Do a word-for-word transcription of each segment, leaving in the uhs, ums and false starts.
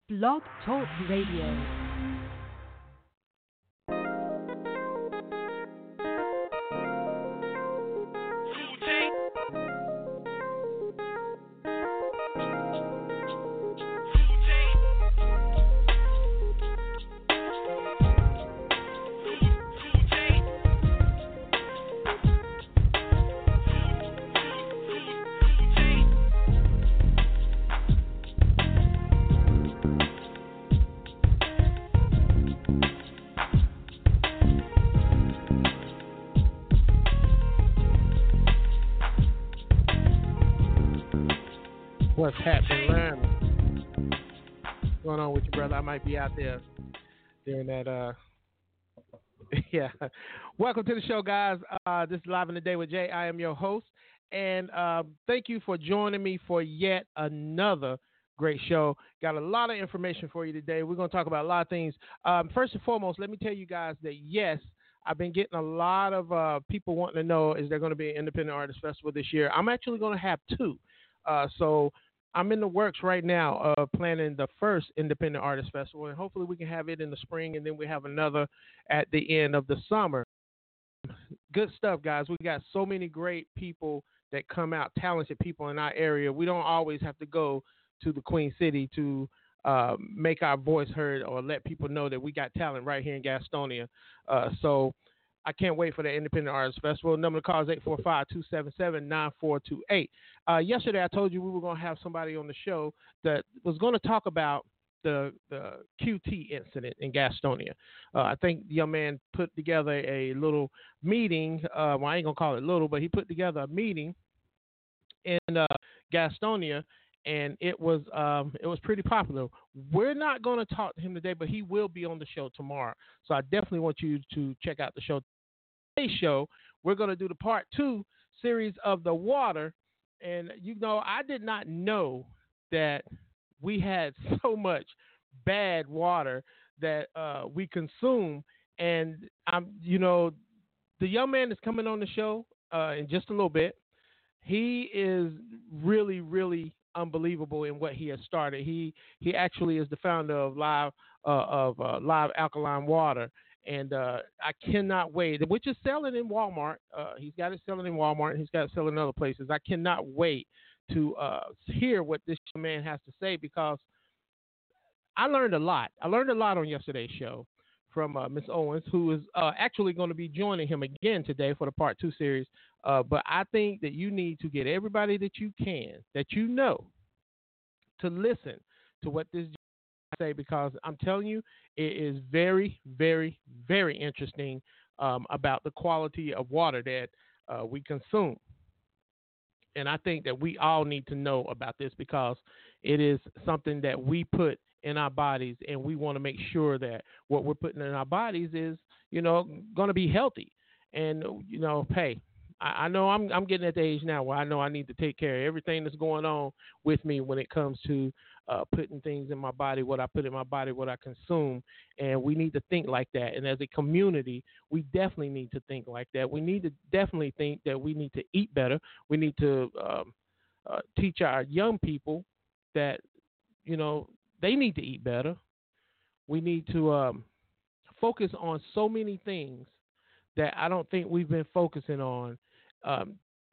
Blog Talk Radio. What's happening, Lam? What's going on with you, brother? I might be out there during that. Uh, yeah. Welcome to the show, guys. Uh, this is Live in the Day with Jay. I am your host, and uh, thank you for joining me for yet another great show. Got a lot of information for you today. We're going to talk about a lot of things. Um, first and foremost, let me tell you guys that yes, I've been getting a lot of uh, people wanting to know, is there going to be an Independent Artist Festival this year? I'm actually going to have two. Uh, so I'm in the works right now of planning the first Independent Artist Festival, and hopefully we can have it in the spring, and then we have another at the end of the summer. Good stuff, guys. We got so many great people that come out, talented people in our area. We don't always have to go to the Queen City to uh, make our voice heard or let people know that we got talent right here in Gastonia. Uh, so I can't wait for the Independent Artist Festival. Number to call is eight four five, two seven seven, nine four two eight. Uh, yesterday, I told you we were going to have somebody on the show that was going to talk about the the Q T incident in Gastonia. Uh, I think the young man put together a little meeting. Uh, well, I ain't going to call it little, but he put together a meeting in uh, Gastonia, and it was um, it was pretty popular. We're not going to talk to him today, but he will be on the show tomorrow. So I definitely want you to check out the show. Today's show, we're going to do the part two series of the water. And, you know, I did not know that we had so much bad water that uh, we consume. And, I'm, you know, the young man that's coming on the show uh, in just a little bit, he is really, really unbelievable in what he has started. He he actually is the founder of Live uh, of uh, Live Alkaline Water, and uh, I cannot wait. Which is selling in Walmart. Uh, he's got it selling in Walmart. And he's got it selling in other places. I cannot wait to uh, hear what this man has to say, because I learned a lot. I learned a lot on yesterday's show from uh, Miss Owens, who is uh, actually going to be joining him again today for the part two series. Uh, but I think that you need to get everybody that you can, that you know, to listen to what this say, because I'm telling you, it is very, very, very interesting um, about the quality of water that uh, we consume. And I think that we all need to know about this, because it is something that we put in our bodies, and we want to make sure that what we're putting in our bodies is, you know, going to be healthy. And, you know, hey, I, I know I'm I'm getting at the age now where I know I need to take care of everything that's going on with me when it comes to uh, putting things in my body, what I put in my body, what I consume. And we need to think like that. And as a community, we definitely need to think like that. We need to definitely think that we need to eat better. We need to um, uh, teach our young people that, you know, they need to eat better. We need to um, focus on so many things that I don't think we've been focusing on. Um,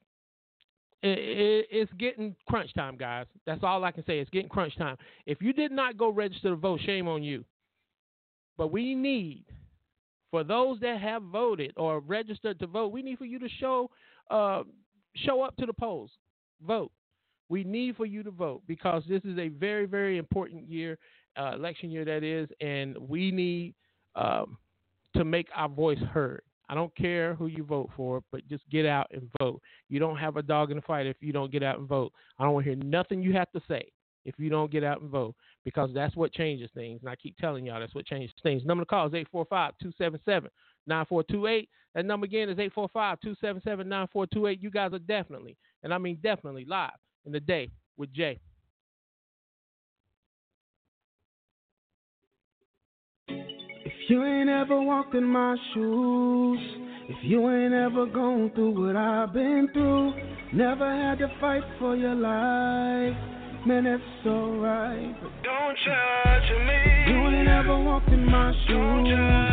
it, it, it's getting crunch time, guys. That's all I can say. It's getting crunch time. If you did not go register to vote, shame on you. But we need, for those that have voted or registered to vote, we need for you to show uh, show up to the polls, vote. We need for you to vote, because this is a very, very important year, uh, election year that is, and we need um, to make our voice heard. I don't care who you vote for, but just get out and vote. You don't have a dog in the fight if you don't get out and vote. I don't want to hear nothing you have to say if you don't get out and vote, because that's what changes things. And I keep telling y'all that's what changes things. Number to call is eight four five, two seven seven, nine four two eight. That number again is eight four five, two seven seven, nine four two eight. You guys are definitely, and I mean definitely, live in the day with Jay. If you ain't ever walked in my shoes, if you ain't ever gone through what I've been through, never had to fight for your life, man, that's alright. But don't judge walking my shoes,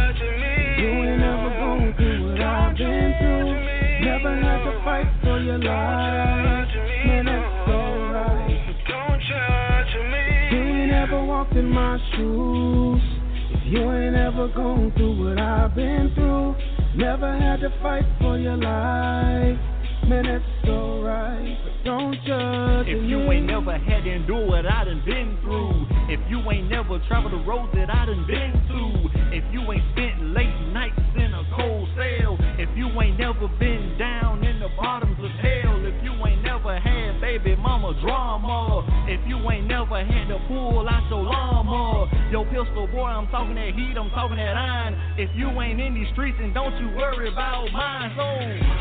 you ain't never gone through what I've been through. Never had to fight for your life, man, that's alright. Don't judge me. You ain't never walked in my shoes. If you ain't ever gone through what I've been through, never had to fight for your life, man, that's alright. But don't judge if me. If you ain't never had to endure what I done been through, if you ain't never traveled the roads that I done been to, if you ain't spent late nights in a cold cell, if you ain't never been down in the bottoms of hell, if you ain't never had baby mama drama, if you ain't never had to pull out your llama, your pistol boy, I'm talking that heat, I'm talking that iron. If you ain't in these streets, and don't you worry about mine. So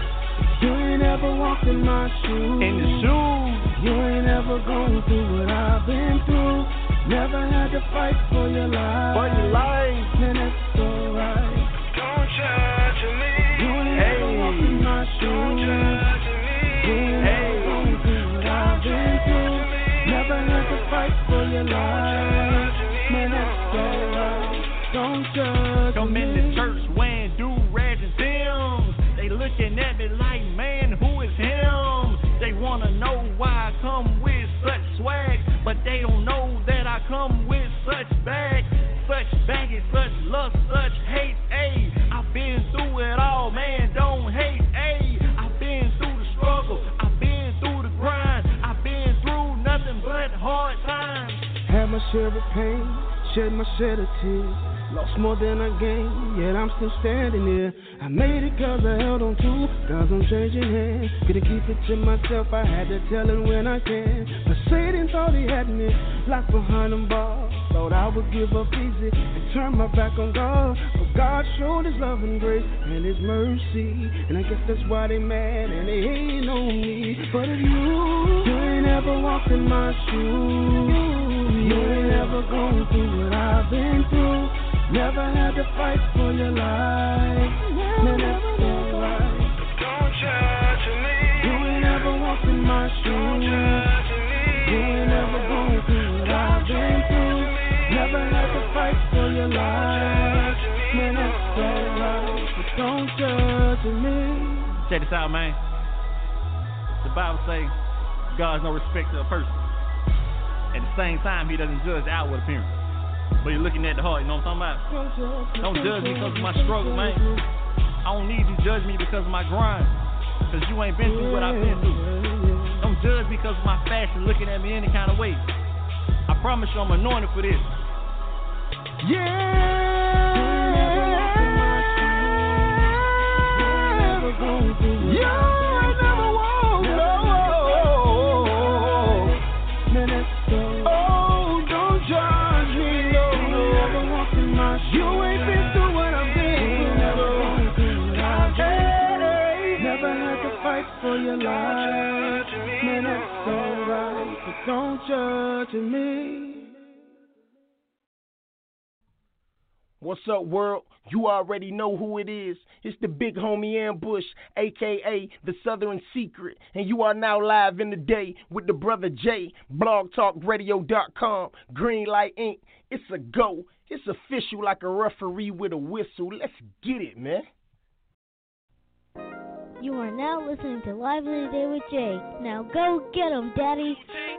you ain't ever walked in my shoes, in the shoes. You ain't ever gone through what I've been through. Never had to fight for your life, for your life, man, that's alright. Don't judge me. You ain't hey. ever walked in my shoes. Don't judge me. You ain't hey. ever gone through what I've been through. Never had to fight for your life, man, that's alright. Don't judge Come me. in the church wearing do-rags and Timbs. They looking at me like, man, who is him? They wanna know why I come with such swag, but they don't know that I come with such bag, such baggage, such lust, such hate. Ayy, I've been through it all, man, don't hate. Ayy, I've been through the struggle, I've been through the grind, I've been through nothing but hard times. Had my share of pain, shed my share of tears. Lost more than I gained, yet I'm still standing here. I made it cause I held on to, cause I'm changing hands. Couldn't keep it to myself, I had to tell it when I can. But Satan thought he had me locked behind them bars. Thought I would give up easy and turn my back on God. But God showed his love and grace and his mercy, and I guess that's why they mad and they hating on me. But if you, you ain't ever walked in my shoes, you ain't ever gone through what I've been through. Never had to fight for your life, man, that's alright. Don't judge me. You ain't ever walked in my shoes. Don't judge me. You ain't never gone through what I've been through. Never had to fight for your life, man, that's alright. But don't judge me. Check this out, man. The Bible says God's no respecter of person. At the same time, he doesn't judge the outward appearance, but you're looking at the heart, you know what I'm talking about? Don't judge me because of my struggle, man. I don't need you to judge me because of my grind, because you ain't been through what I've been through. Don't judge me because of my fashion, looking at me any kind of way. I promise you I'm anointed for this. Yeah. For your life, man, that's alright, but don't judge me. What's up, world? You already know who it is. It's the big homie Ambush, aka the Southern Secret, and you are now live in the day with the brother Jay, blog talk radio dot com, Greenlight Incorporated. It's a go. It's official like a referee with a whistle. Let's get it, man. You are now listening to Live in the Day with Jay. Now go get 'em, Daddy.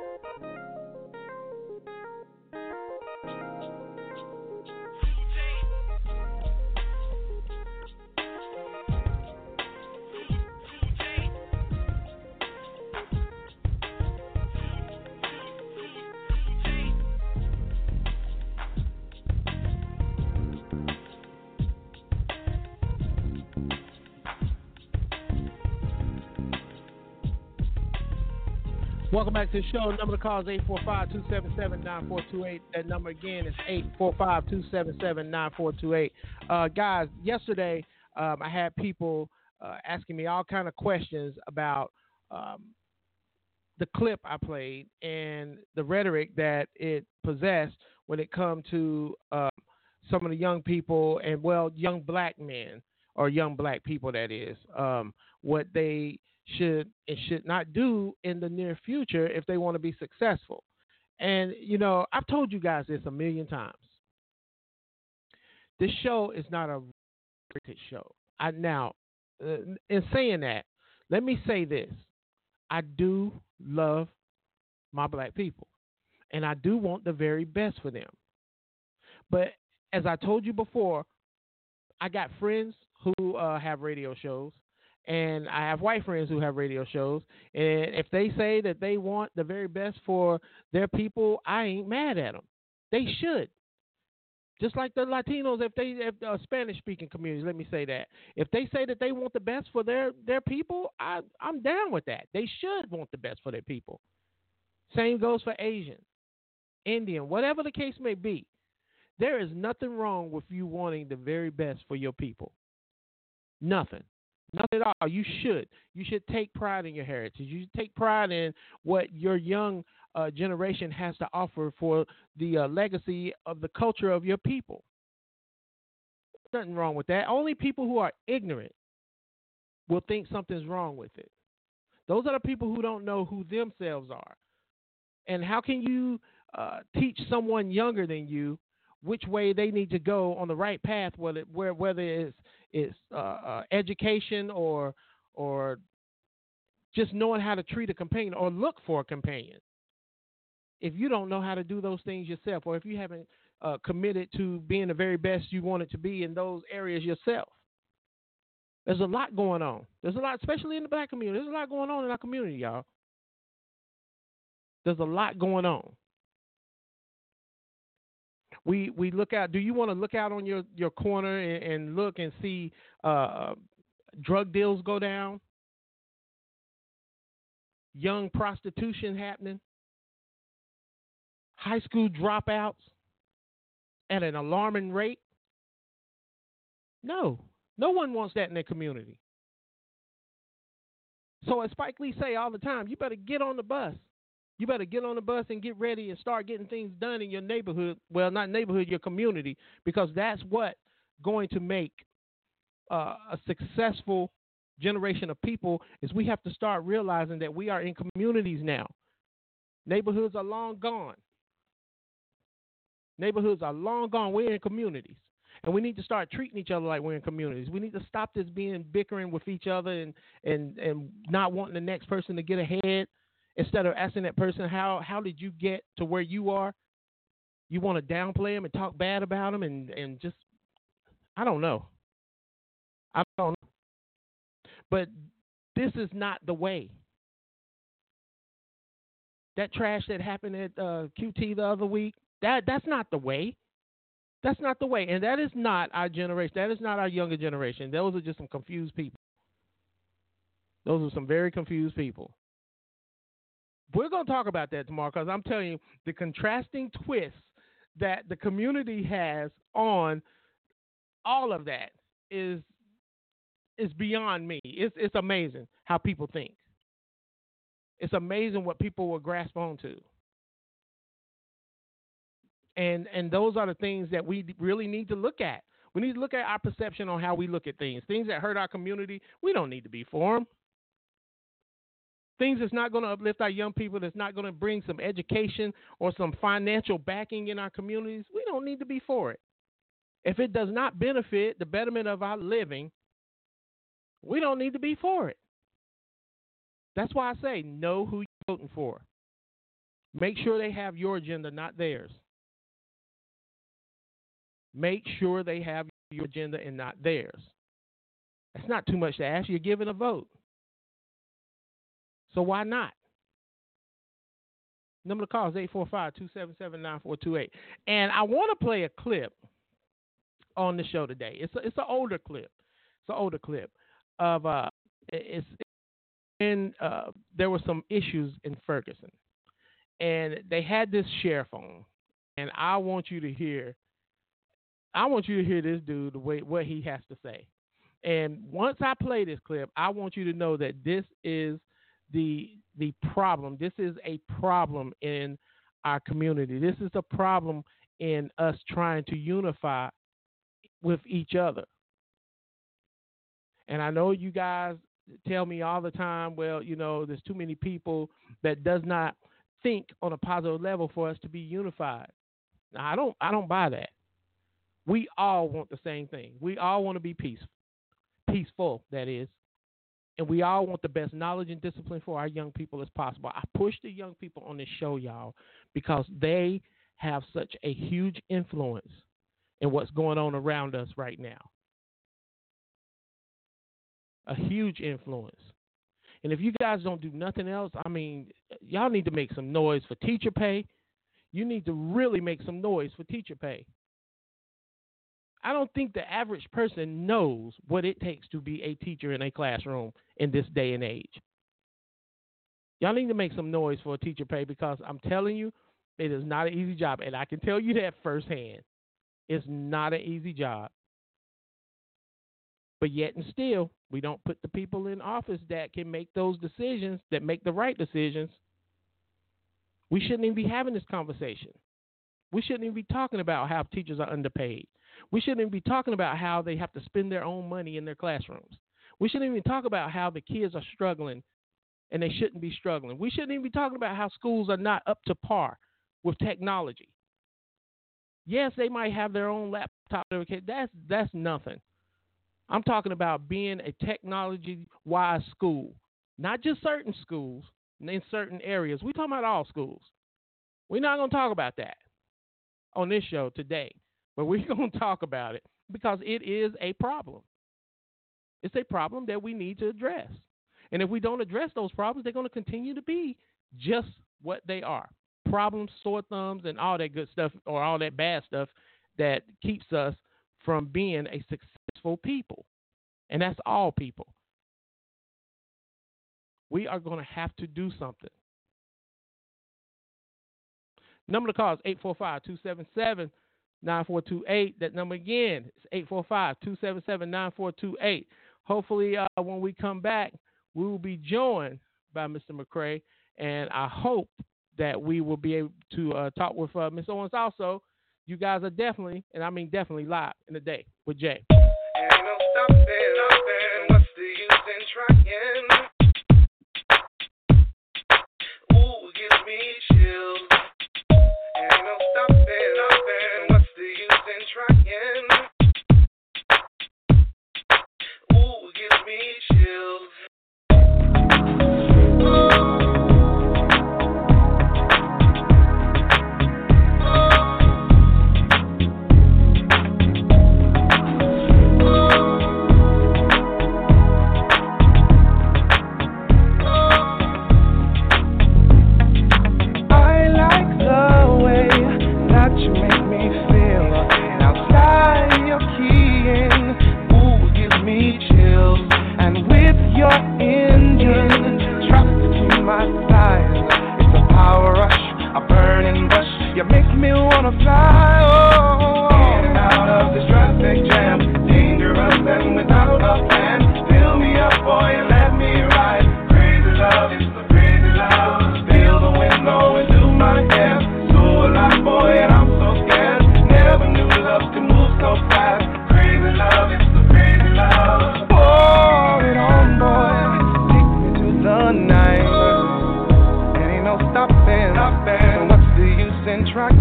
Welcome back to the show. Number to call is eight four five, two seven seven, nine four two eight. That number again is eight four five, two seven seven, nine four two eight. Uh, guys, yesterday um, I had people uh, asking me all kind of questions about um, the clip I played and the rhetoric that it possessed when it come to uh, some of the young people and, well, young black men or young black people, that is, um, what they should and should not do in the near future if they want to be successful. And, you know, I've told you guys this a million times. This show is not a rated show. I now, uh, in saying that, let me say this: I do love my black people, and I do want the very best for them. But as I told you before, I got friends who uh, have radio shows, and I have white friends who have radio shows. And if they say that they want the very best for their people, I ain't mad at them. They should. Just like the Latinos, if they, if uh, Spanish-speaking communities, let me say that. If they say that they want the best for their, their people, I, I'm down with that. They should want the best for their people. Same goes for Asian, Indian, whatever the case may be. There is nothing wrong with you wanting the very best for your people. Nothing. Nothing at all. You should. You should take pride in your heritage. You should take pride in what your young uh, generation has to offer for the uh, legacy of the culture of your people. Nothing wrong with that. Only people who are ignorant will think something's wrong with it. Those are the people who don't know who themselves are. And how can you uh, teach someone younger than you which way they need to go on the right path, whether where whether it's it's uh, uh, education or or just knowing how to treat a companion or look for a companion? If you don't know how to do those things yourself, or if you haven't uh, committed to being the very best you want it to be in those areas yourself, there's a lot going on. There's a lot, especially in the black community. There's a lot going on in our community, y'all. There's a lot going on. We we look out. Do you want to look out on your, your corner and, and look and see uh, drug deals go down, young prostitution happening, high school dropouts at an alarming rate? No, no one wants that in their community. So as Spike Lee say all the time, you better get on the bus. You better get on the bus and get ready and start getting things done in your neighborhood. Well, not neighborhood, your community, because that's what going to make uh, a successful generation of people is we have to start realizing that we are in communities now. Neighborhoods are long gone. Neighborhoods are long gone. We're in communities. And we need to start treating each other like we're in communities. We need to stop this being bickering with each other and, and, and not wanting the next person to get ahead. Instead of asking that person, how how did you get to where you are? You want to downplay them and talk bad about them and, and just, I don't know. I don't know. But this is not the way. That trash that happened at uh, Q T the other week, that that's not the way. That's not the way. And that is not our generation. That is not our younger generation. Those are just some confused people. Those are some very confused people. We're going to talk about that tomorrow because I'm telling you, the contrasting twists that the community has on all of that is is beyond me. It's it's amazing how people think. It's amazing what people will grasp onto. And and those are the things that we really need to look at. We need to look at our perception on how we look at things. Things that hurt our community, we don't need to be for them. Things that's not going to uplift our young people, that's not going to bring some education or some financial backing in our communities, we don't need to be for it. If it does not benefit the betterment of our living, we don't need to be for it. That's why I say know who you're voting for. Make sure they have your agenda, not theirs. Make sure they have your agenda and not theirs. That's not too much to ask. You're giving a vote. So why not? Number to call is eight four five, two seven seven, nine four two eight. And I want to play a clip on the show today. It's a, it's an older clip. It's an older clip of uh, it's and uh, there were some issues in Ferguson, and they had this sheriff on, and I want you to hear. I want you to hear this dude the way what he has to say. And once I play this clip, I want you to know that this is the the problem. This is a problem in our community. This is a problem in us trying to unify with each other. And I know you guys tell me all the time, well, you know, there's too many people that does not think on a positive level for us to be unified. Now, I don't I don't buy that. We all want the same thing. We all want to be peaceful, peaceful, that is. And we all want the best knowledge and discipline for our young people as possible. I push the young people on this show, y'all, because they have such a huge influence in what's going on around us right now. A huge influence. And if you guys don't do nothing else, I mean, y'all need to make some noise for teacher pay. You need to really make some noise for teacher pay. I don't think the average person knows what it takes to be a teacher in a classroom in this day and age. Y'all need to make some noise for a teacher pay, because I'm telling you, it is not an easy job. And I can tell you that firsthand. It's not an easy job. But yet and still, we don't put the people in office that can make those decisions, that make the right decisions. We shouldn't even be having this conversation. We shouldn't even be talking about how teachers are underpaid. We shouldn't even be talking about how they have to spend their own money in their classrooms. We shouldn't even talk about how the kids are struggling and they shouldn't be struggling. We shouldn't even be talking about how schools are not up to par with technology. Yes, they might have their own laptop. That's, that's nothing. I'm talking about being a technology-wise school, not just certain schools in certain areas. We're talking about all schools. We're not going to talk about that on this show today, but we're going to talk about it because it is a problem. It's a problem that we need to address. And if we don't address those problems, they're going to continue to be just what they are. Problems, sore thumbs, and all that good stuff, or all that bad stuff that keeps us from being a successful people. And that's all people. We are going to have to do something. Number to call is eight four five, two seven seven, nine four two eight. That number again is eight four five, two seven seven, nine four two eight. Hopefully, uh, when we come back, we will be joined by Mister McCray, and I hope that we will be able to uh, talk with uh, Miss Owens also. You guys are definitely, and I mean definitely, live in the day with Jay. Ain't no stopping, stopping. What's the use in trying? Ooh, gives me chills. Ain't no stopping, stopping. What's the use in trying? Ooh, gives me chills. You make me wanna fly, oh, in and out of this traffic jam, dangerous and without a plan. Fill me up, boy, and let me ride. Crazy love, it's the crazy love. Feel the wind blowing through my hair. So alive, boy, and I'm so scared. Never knew love could move so fast. Crazy love, it's the crazy love. Pour it on, boy, take me to the night. There ain't no stopping, stopping. And trying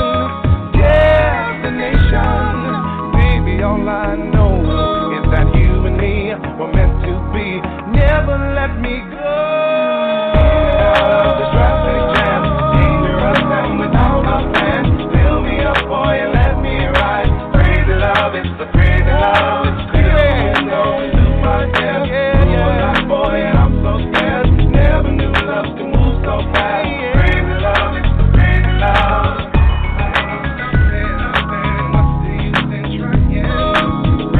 destination, baby, all I know is that you and me were meant to be. Never let me go. Out of this traffic jam, dangerous and without a plan. Fill me up, boy, and let me ride. Crazy love, it's the crazy love. It's crazy, going through my head. Yeah, yeah, boy, and I'm so scared. Never knew love could move so fast. Crazy love, it's the crazy love.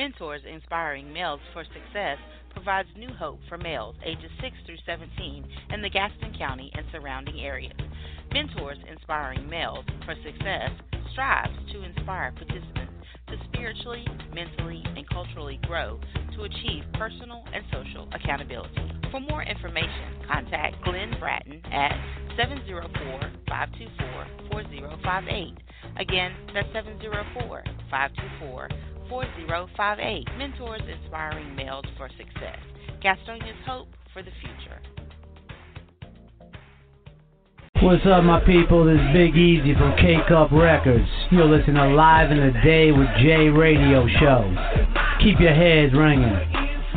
Mentors Inspiring Males for Success provides new hope for males ages six through seventeen in the Gaston County and surrounding areas. Mentors Inspiring Males for Success strives to inspire participants to spiritually, mentally, and culturally grow to achieve personal and social accountability. For more information, contact Glenn Bratton at seven zero four, five two four, four zero five eight. Again, that's seven zero four, five two four, four zero five eight. Mentors Inspiring Males for Success. Gastonia's hope for the future. What's up, my people? This is Big Easy from K-Cup Records. You're listening to Live in the Day with Jay Radio Show. Keep your heads ringing.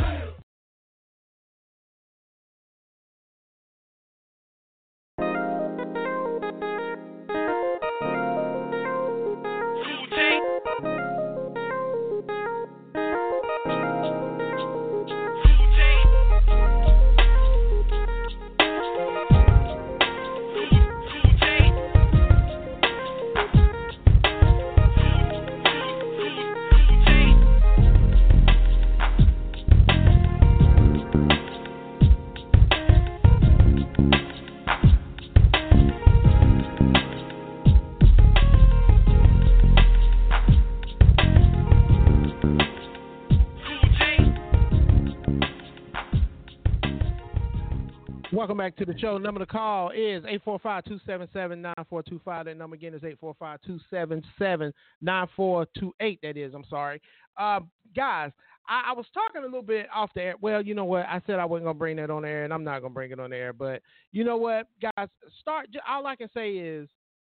Welcome back to the show. Number to call is eight four five, two seven seven, nine four two five. That number again is eight four five, two seven seven, nine four two eight. That is, I'm sorry. Uh, guys, I, I was talking a little bit off the air. Well, you know what? I said I wasn't going to bring that on air, and I'm not going to bring it on air. But you know what, guys? Start. All I can say is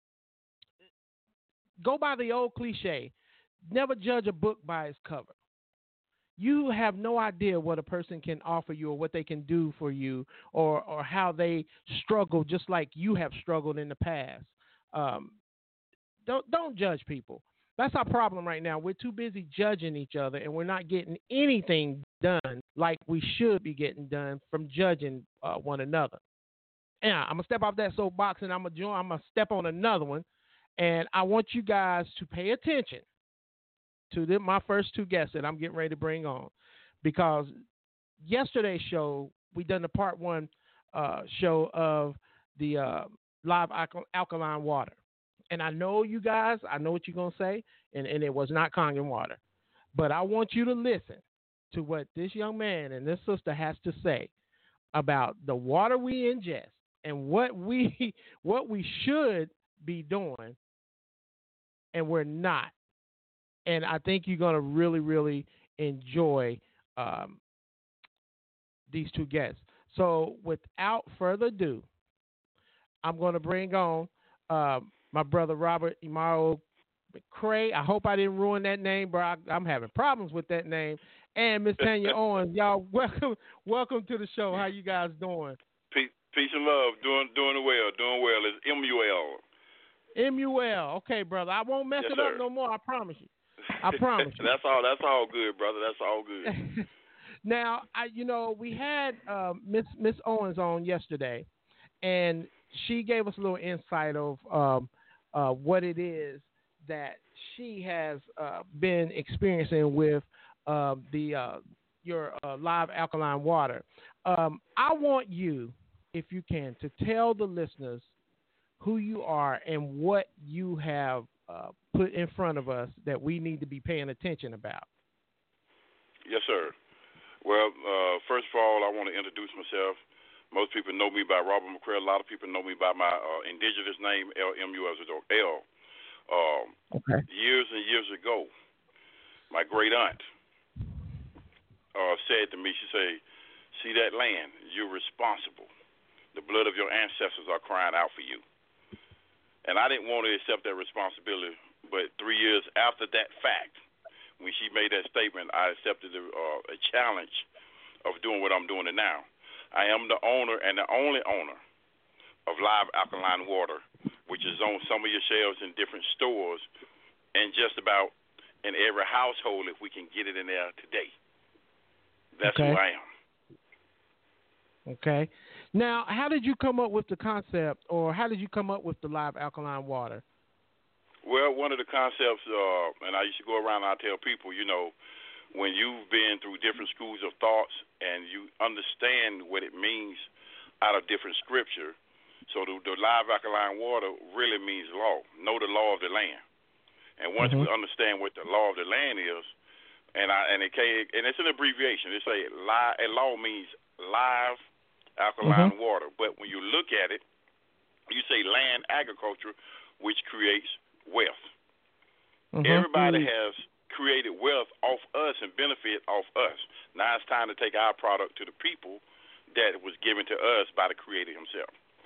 go by the old cliche. Never judge a book by its cover. You have no idea what a person can offer you or what they can do for you or, or how they struggle just like you have struggled in the past. Um, don't don't judge people. That's our problem right now. We're too busy judging each other, and we're not getting anything done like we should be getting done from judging uh, one another. And I'm going to step off that soapbox, and I'm going to join. I'm going to step on another one, and I want you guys to pay attention to the, my first two guests that I'm getting ready to bring on, because yesterday's show, we done the part one uh, show of the uh, live alkal- alkaline water. And I know you guys, I know what you're going to say, and, and it was not Kangen water. But I want you to listen to what this young man and this sister has to say about the water we ingest and what we what we should be doing and we're not. And I think you're going to really, really enjoy um, these two guests. So without further ado, I'm going to bring on uh, my brother Robert Imaro McCray. I hope I didn't ruin that name, bro. I, I'm having problems with that name. And Miss Tanya Owens. Y'all, welcome welcome to the show. How you guys doing? Peace, peace and love. Doing doing well. Doing well. It's M U L. M U L. Okay, brother. I won't mess yes, it sir. up no more. I promise you. I promise you. That's all. That's all good, brother. That's all good. Now, I, you know, we had uh, Miss Miss Owens on yesterday, and she gave us a little insight of um, uh, what it is that she has uh, been experiencing with uh, the uh, your uh, live alkaline water. Um, I want you, if you can, to tell the listeners who you are and what you have uh, put in front of us that we need to be paying attention about. Yes, sir. Well, uh, first of all, I want to introduce myself. Most people know me by Robert McCray. A lot of people know me by my uh, indigenous name, L M U as L. Um, okay. Years and years ago, my great aunt uh, said to me, she said, see that land, you're responsible. The blood of your ancestors are crying out for you. And I didn't want to accept that responsibility, but three years after that fact, when she made that statement, I accepted a, uh, a challenge of doing what I'm doing it now. I am the owner and the only owner of Live Alkaline Water, which is on some of your shelves in different stores and just about in every household if we can get it in there today. That's okay. who I am. Okay. Now, how did you come up with the concept, or how did you come up with the Live Alkaline Water? Well, one of the concepts, uh, and I used to go around and I tell people, you know, when you've been through different schools of thoughts and you understand what it means out of different scripture. So the, the live alkaline water really means law. Know the law of the land. And once mm-hmm. we understand what the law of the land is, and I and it can, and it's an abbreviation. They say live, a law means live alkaline mm-hmm. water. But when you look at it, you say land agriculture, which creates wealth. Mm-hmm. Everybody has created wealth off us and benefit off us. Now it's time to take our product to the people that was given to us by the Creator Himself.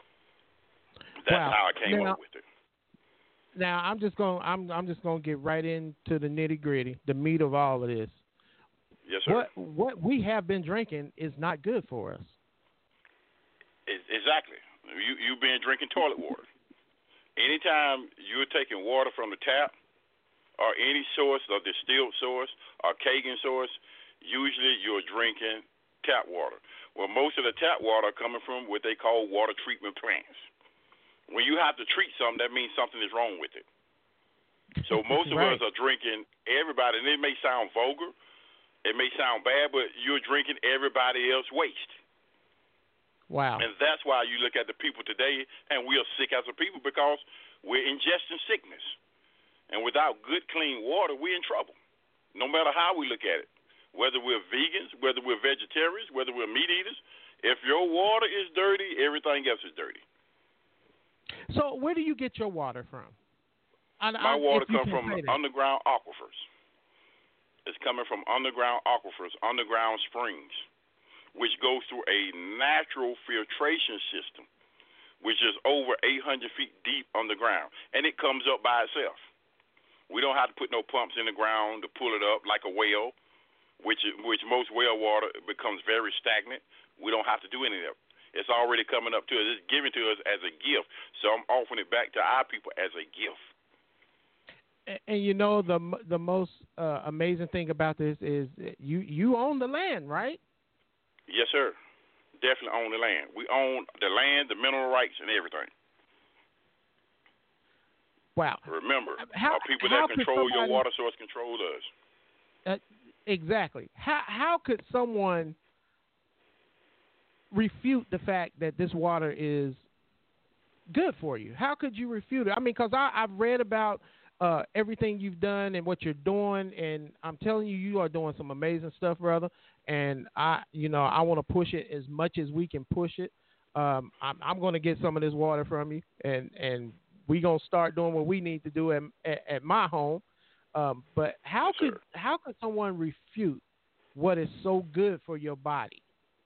That's wow. how I came now, up with it. Now I'm just going. I'm I'm just going to get right into the nitty gritty, the meat of all of this. Yes, sir. What what we have been drinking is not good for us. It, exactly. You you've been drinking toilet water. Anytime you're taking water from the tap, or any source, or distilled source, or Kangen source, usually you're drinking tap water. Well, most of the tap water are coming from what they call water treatment plants. When you have to treat something, that means something is wrong with it. So most of right. us are drinking everybody, and it may sound vulgar, it may sound bad, but you're drinking everybody else's waste. Wow. And that's why you look at the people today, and we are sick as a people because we're ingesting sickness. And without good, clean water, we're in trouble, no matter how we look at it. Whether we're vegans, whether we're vegetarians, whether we're meat eaters, if your water is dirty, everything else is dirty. So where do you get your water from? I, My I, water comes from from underground aquifers. It's coming from underground aquifers, underground springs, which goes through a natural filtration system, which is over eight hundred feet deep underground, and it comes up by itself. We don't have to put no pumps in the ground to pull it up like a well, which which most well water becomes very stagnant. We don't have to do any of it. It's already coming up to us. It's given to us as a gift. So I'm offering it back to our people as a gift. And, and you know, the the most uh, amazing thing about this is you, you own the land, right? Yes, sir. Definitely own the land. We own the land, the mineral rights, and everything. Wow. Remember, how, our people how that control somebody, your water source control us. Uh, exactly. How how could someone refute the fact that this water is good for you? How could you refute it? I mean, because I've read about uh, everything you've done and what you're doing, and I'm telling you, you are doing some amazing stuff, brother. And I, you know, I want to push it as much as we can push it. Um, I'm, I'm going to get some of this water from you, and and we're going to start doing what we need to do at at, at my home. Um, but how yes, could sir. how could someone refute what is so good for your body?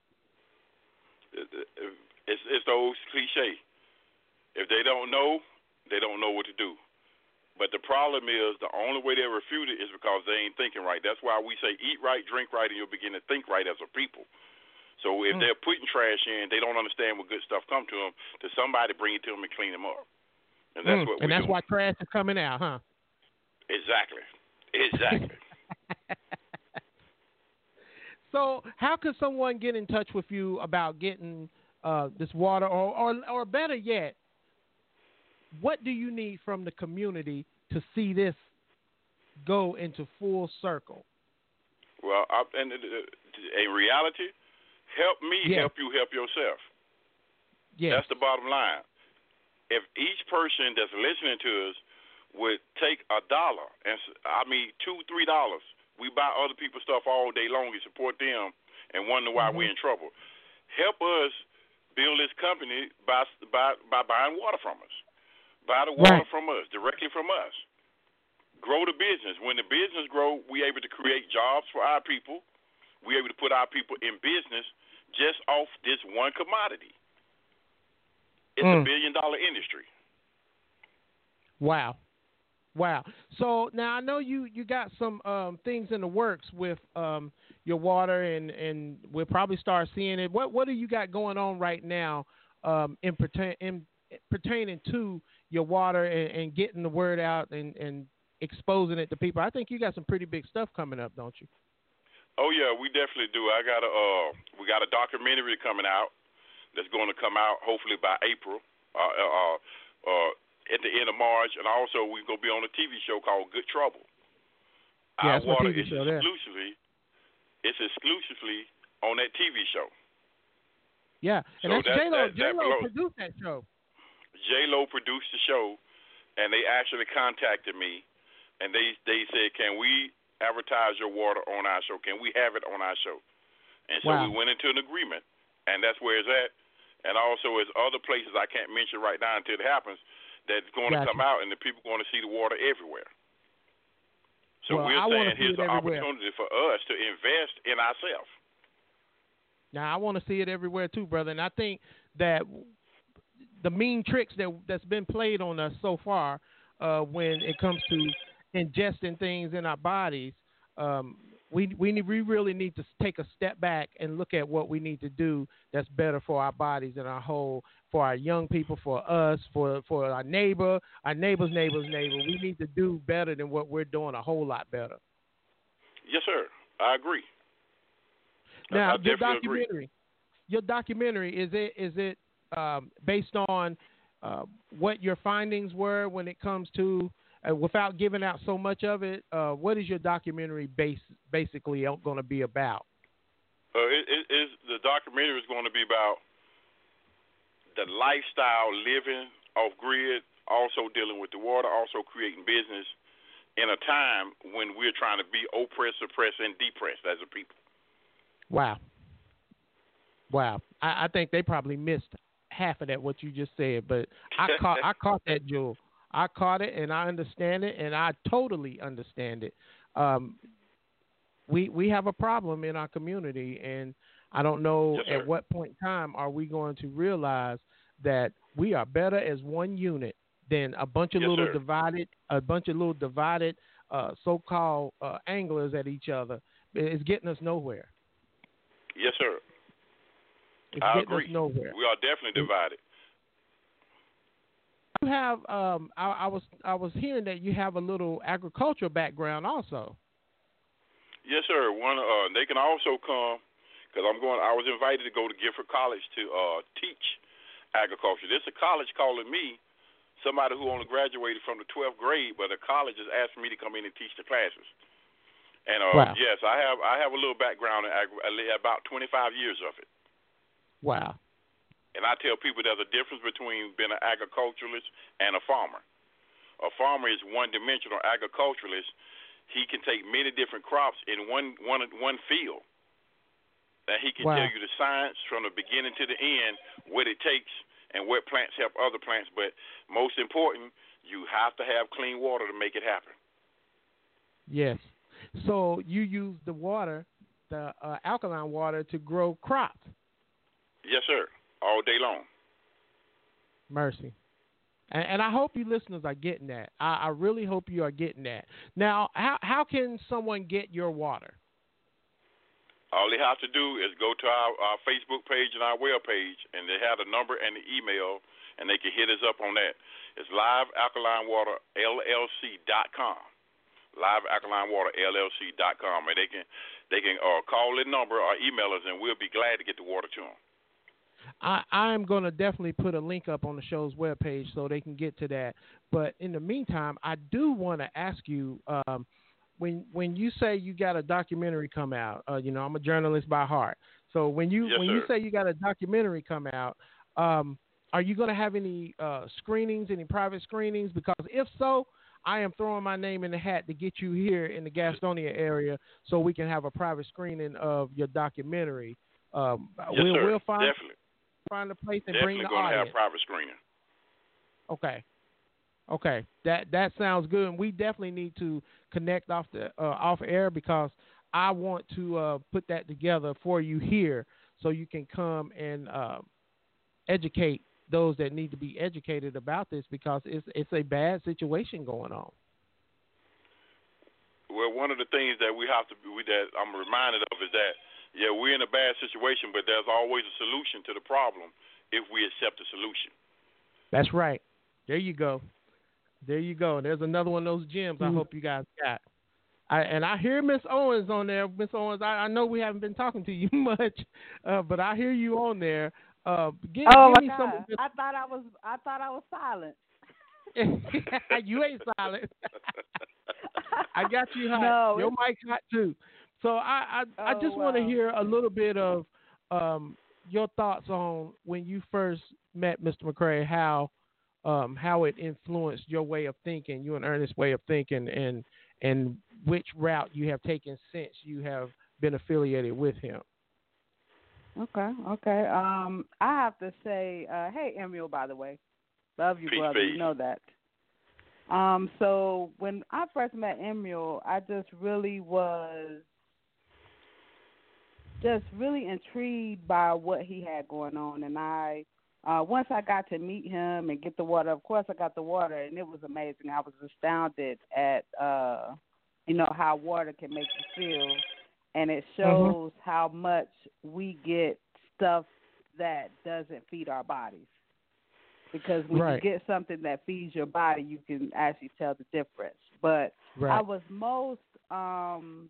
It's, it's the old cliche. If they don't know, they don't know what to do. But the problem is the only way they refute it is because they ain't thinking right. That's why we say eat right, drink right, and you'll begin to think right as a people. So if mm. they're putting trash in, they don't understand what good stuff come to them, to somebody bring it to them and clean them up. And that's mm. what And we're that's doing. why trash is coming out, huh? Exactly. Exactly. So how could someone get in touch with you about getting uh, this water, or, or or better yet, what do you need from the community to see this go into full circle? Well, I, and in reality, help me yes. help you help yourself. Yes. That's the bottom line. If each person that's listening to us would take a dollar, and I mean two, three dollars, we buy other people's stuff all day long and support them and wonder why mm-hmm. we're in trouble. Help us build this company by by, by buying water from us. Buy the water right. from us, directly from us. Grow the business. When the business grow, we're able to create jobs for our people. We're able to put our people in business just off this one commodity. It's mm. a billion-dollar industry. Wow. Wow. So now I know you, you got some um, things in the works with um, your water, and, and we'll probably start seeing it. What what do you got going on right now um, in, pertain, in pertaining to your water and, and getting the word out and, and exposing it to people? I think you got some pretty big stuff coming up, don't you? Oh yeah, we definitely do. I got a uh, we got a documentary coming out that's going to come out hopefully by April. Uh, uh, uh, at the end of March, and also we're going to be on a T V show called Good Trouble. Yeah, Our water T V is show exclusively, it's exclusively on that T V show. Yeah, and so that's that, J Lo. that, J that Lo blows. produced that show. J Lo produced the show, and they actually contacted me, and they they said, "Can we advertise your water on our show? Can we have it on our show?" And so Wow. we went into an agreement, and that's where it's at. And also, there's other places I can't mention right now until it happens that's going Gotcha. to come out, and the people going to see the water everywhere. So Well, we're I wanna saying see here's it an everywhere. opportunity for us to invest in ourselves. Now I want to see it everywhere too, brother. And I think that the mean tricks that that's been played on us so far, uh, when it comes to ingesting things in our bodies, um, we we need, we really need to take a step back and look at what we need to do that's better for our bodies and our whole, for our young people, for us, for for our neighbor, our neighbor's neighbor's neighbor. We need to do better than what we're doing, a whole lot better. Yes, sir. I agree. Now, I your definitely agree. documentary, your documentary is it is it um, based on uh, what your findings were when it comes to, uh, without giving out so much of it, uh, what is your documentary base basically going to be about? Uh, it, it, it's, the documentary is going to be about the lifestyle living off grid, also dealing with the water, also creating business in a time when we're trying to be oppressed, suppressed, and depressed as a people. Wow. Wow. I, I think they probably missed half of that, what you just said, but I caught I caught that, Jewel. I caught it, and I understand it, and I totally understand it. Um, we we have a problem in our community, and I don't know Yes, sir. at what point in time are we going to realize that we are better as one unit than a bunch of Yes, little sir. divided, a bunch of little divided uh, so-called uh, anglers at each other. It's getting us nowhere. Yes, sir. It's I getting agree. us nowhere. We are definitely divided. You have, um, I, I was, I was hearing that you have a little agricultural background also. Yes, sir. One, uh, they can also come because I'm going. I was invited to go to Gifford College to uh, teach agriculture. There's a college calling me, somebody who only graduated from the twelfth grade, but the college is asking me to come in and teach the classes. And uh, Wow. yes, I have. I have a little background in agri- about twenty-five years of it. Wow. And I tell people there's a difference between being an agriculturalist and a farmer. A farmer is one-dimensional. Agriculturalist, he can take many different crops in one one one field. And he can Wow. tell you the science from the beginning to the end, what it takes, and what plants help other plants. But most important, you have to have clean water to make it happen. Yes. So you use the water, the uh, alkaline water, to grow crops. Yes, sir. All day long. Mercy. And, and I hope you listeners are getting that. I, I really hope you are getting that. Now, how how can someone get your water? All they have to do is go to our, our Facebook page and our web page, and they have the number and the email, and they can hit us up on that. It's live alkaline water L L C dot com. live alkaline water L L C dot com, and they can they can uh, call the number or email us, and we'll be glad to get the water to them. I, I'm going to definitely put a link up on the show's webpage so they can get to that. But in the meantime, I do want to ask you, um, when when you say you got a documentary come out, uh, you know, I'm a journalist by heart. So when you Yes, when sir. you say you got a documentary come out, um, are you going to have any uh, screenings, any private screenings? Because if so, I am throwing my name in the hat to get you here in the Gastonia area so we can have a private screening of your documentary. Um, Yes, we'll, sir. we'll find Definitely. find a place and Definitely bring the going to audience. have private screening. Okay. Okay. That that sounds good. And we definitely need to connect off the uh, off air because I want to uh, put that together for you here so you can come and uh, educate those that need to be educated about this because it's it's a bad situation going on. Well, one of the things that we have to be that I'm reminded of is that yeah, we're in a bad situation, but there's always a solution to the problem if we accept the solution. That's right. There you go. There you go. There's another one of those gems Mm-hmm. I hope you guys got. I, and I hear Miss Owens on there. Miss Owens, I, I know we haven't been talking to you much, uh, but I hear you on there. Uh, give, oh give my me God! some of I thought I was. I thought I was silent. the, you ain't silent. I got you hot. No, Your it's- mic's hot too. So I I, I Oh, just want to wow. hear a little bit of um, your thoughts on when you first met Mister McCray, how um, how it influenced your way of thinking, you and Ernest's way of thinking, and and which route you have taken since you have been affiliated with him. Okay, okay. Um, I have to say, uh, hey, Emil, by the way. Love you, Peace, brother. peace. You know that. Um, so when I first met Emil, I just really was just really intrigued by what he had going on. And I, uh, once I got to meet him and get the water, of course I got the water, and it was amazing. I was astounded at, uh, you know, how water can make you feel. And it shows mm-hmm. how much we get stuff that doesn't feed our bodies. Because when right. you get something that feeds your body, you can actually tell the difference. But right. I was most um,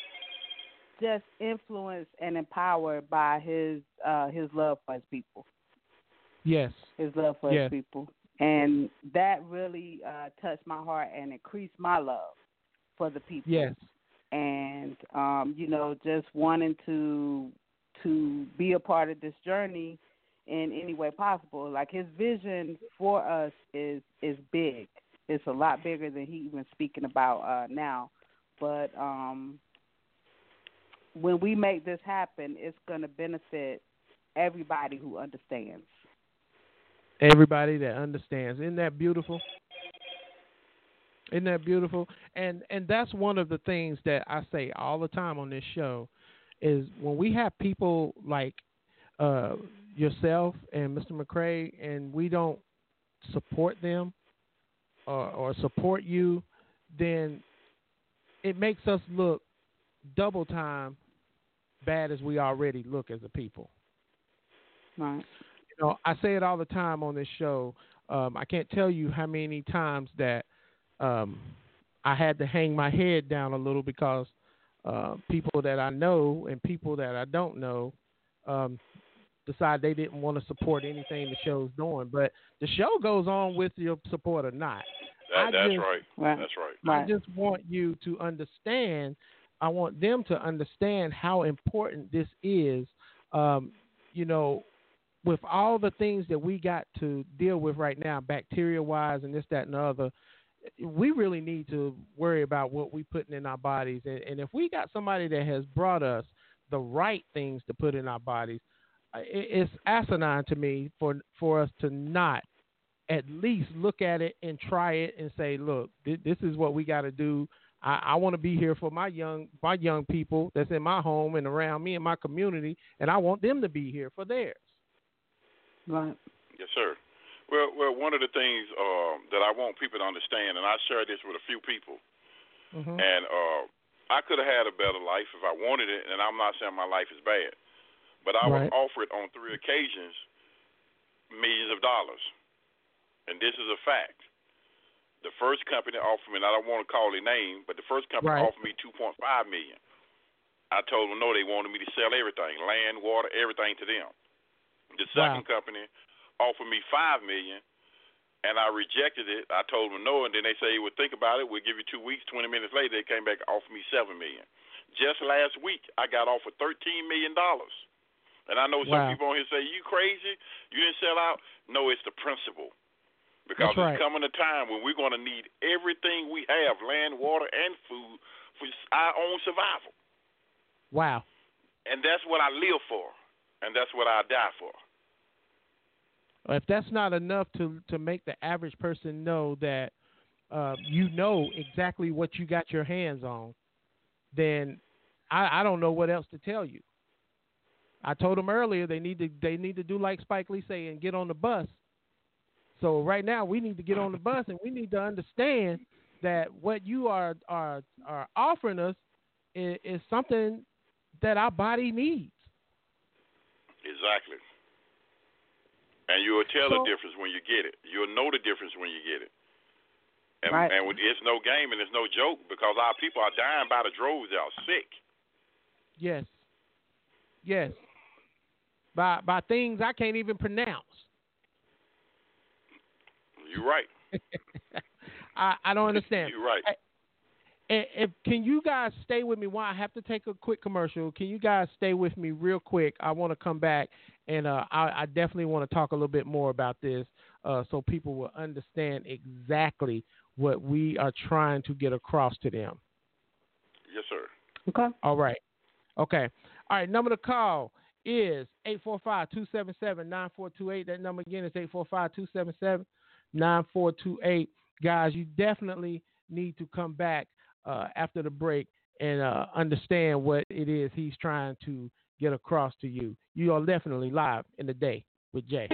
just influenced and empowered by his uh, his love for his people. Yes. His love for yes. his people. And that really uh, touched my heart and increased my love for the people. Yes. And, um, you know, just wanting to to be a part of this journey in any way possible. Like, his vision for us is is big. It's a lot bigger than he even speaking about uh, now. But um, when we make this happen, it's going to benefit everybody who understands. Everybody that understands. Isn't that beautiful? Isn't that beautiful? And and that's one of the things that I say all the time on this show is when we have people like uh, yourself and Mister McCray, and we don't support them or, or support you, then it makes us look double time bad as we already look as a people. Right. You know, I say it all the time on this show. Um, I can't tell you how many times that um, I had to hang my head down a little because uh, people that I know and people that I don't know um, decide they didn't want to support anything the show's doing. But the show goes on with your support or not. That, that's just, right. right. That's right. I just want you to understand. I want them to understand how important this is. Um, you know, with all the things that we got to deal with right now, bacteria-wise and this, that, and the other, we really need to worry about what we're putting in our bodies. And, and if we got somebody that has brought us the right things to put in our bodies, it, it's asinine to me for for us to not at least look at it and try it and say, look, th- this is what we got to do. I, I want to be here for my young my young people that's in my home and around me and my community, and I want them to be here for theirs. Right. Yes, sir. Well, well, one of the things uh, that I want people to understand, and I share this with a few people, mm-hmm. and uh, I could have had a better life if I wanted it, and I'm not saying my life is bad, but I right. was offered on three occasions millions of dollars, and this is a fact. The first company offered me, and I don't want to call their name, but the first company right. offered me two point five million dollars. I told them no, they wanted me to sell everything, land, water, everything to them. The second wow. company offered me five million dollars, and I rejected it. I told them no, and then they say, well, think about it. We'll give you two weeks. twenty minutes later, they came back and offered me seven million dollars. Just last week, I got offered thirteen million dollars. And I know some wow. people on here say, you crazy? You didn't sell out? No, it's the principle. Because That's right. it's coming a time when we're going to need everything we have, land, water, and food, for our own survival. Wow. And that's what I live for, and that's what I die for. If that's not enough to, to make the average person know that uh, you know exactly what you got your hands on, then I, I don't know what else to tell you. I told them earlier they need to they need to do like Spike Lee say and get on the bus. So right now we need to get on the bus and we need to understand that what you are are are offering us is, is something that our body needs. Exactly. And you will tell so, the difference when you get it. You'll know the difference when you get it. And, right. and it's no game and it's no joke because our people are dying by the droves. They are sick. Yes. Yes. By by things I can't even pronounce. You're right. I, I don't understand. You're right. And if, can you guys stay with me? While I have to take a quick commercial. Can you guys stay with me real quick? I want to come back, and uh, I, I definitely want to talk a little bit more about this uh, so people will understand exactly what we are trying to get across to them. Yes, sir. Okay. All right. Okay. All right. Number to call is eight four five, two seven seven, nine four two eight. That number again is eight four five, two seven seven, nine four two eight. Guys, you definitely need to come back uh, after the break and uh, understand what it is he's trying to get across to you. You are definitely live in the day with Jay.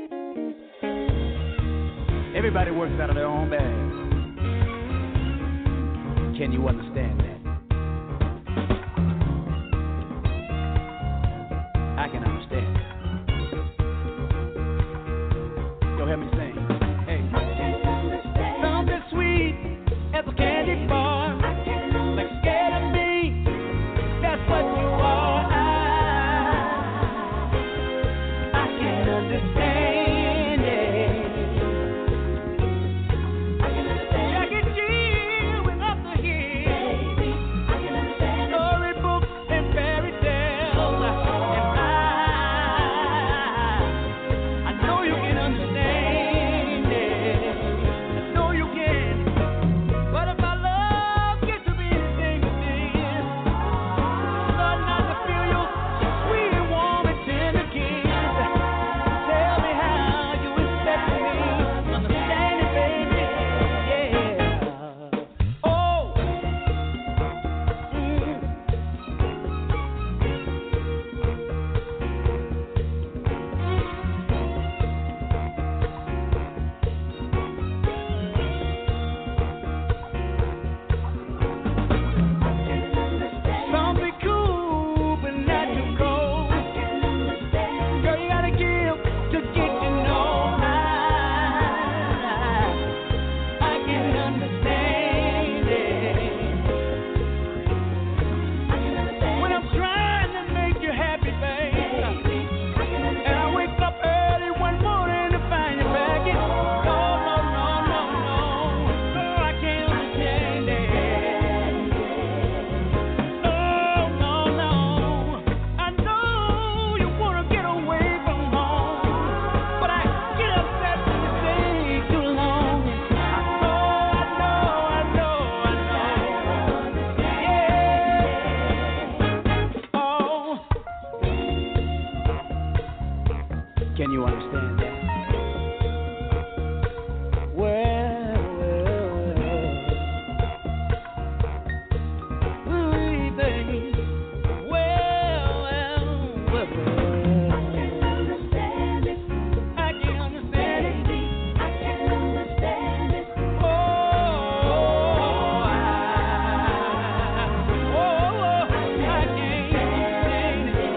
Everybody works out of their own bag. Can you understand that? I can understand. Go help me sing. Hey. Something sweet as a candy bar. Like scared of me. That's what you are. I, I can understand it. I can understand. Jack and Jill went up the hill. Baby, I can understand. Storybooks and fairy tales. Can you understand that? Well, ooh, baby. Well, well, well, I can understand it. I can understand it. I can understand it. Oh, I, oh, I can understand it.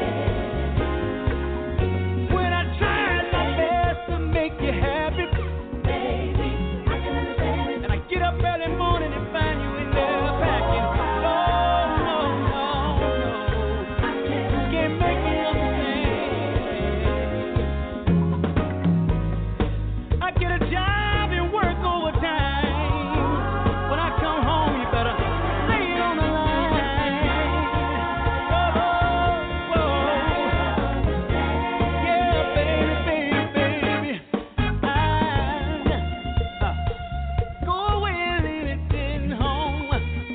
When I try my best to make you happy, baby, I can understand it. And I get up early morning and find you in there packing. No, no, no, no. I can't make me understand. I get a job and work overtime. When I come home, you better lay it on the line. Oh, oh, yeah, baby, baby, baby. I uh, go away and leave it in home.